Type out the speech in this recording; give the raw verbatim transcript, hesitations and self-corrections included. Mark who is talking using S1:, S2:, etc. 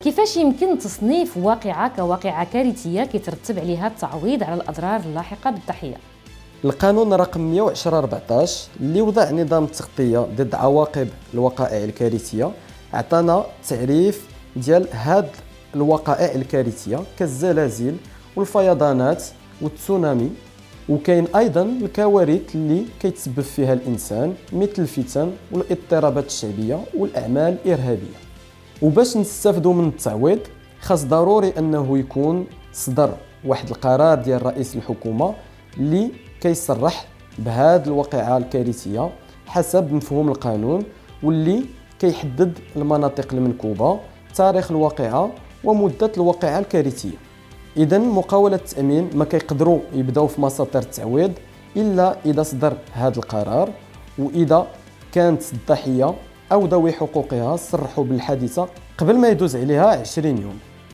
S1: كيفاش يمكن تصنيف واقعة كواقعة كارثية كيترتب عليها التعويض على الأضرار اللاحقة بالضحية؟
S2: القانون رقم مئة وعشرة أربعطاش اللي وضع نظام التغطية ضد عواقب الوقائع الكارثية عطانا تعريف ديال هاد الوقائع الكارثية كالزلازل والفيضانات والتسونامي، وكاين ايضا الكوارث اللي كيتسبب فيها الانسان مثل الفتن والاضطرابات الشعبيه والاعمال الارهابيه. وباش نستافدوا من التعويض خاص ضروري انه يكون صدر واحد القرار ديال رئيس الحكومه اللي كيصرح بهاد الواقعه الكارثيه حسب مفهوم القانون، واللي كيحدد المناطق المنكوبه، تاريخ الواقعه ومده الواقعه الكارثيه. اذا مقاوله التامين ما كيقدروا يبداو في مساطر التعويض الا اذا صدر هذا القرار، واذا كانت الضحيه او ذوي حقوقها صرحوا بالحادثه قبل ما يدوز عليها عشرين يوم.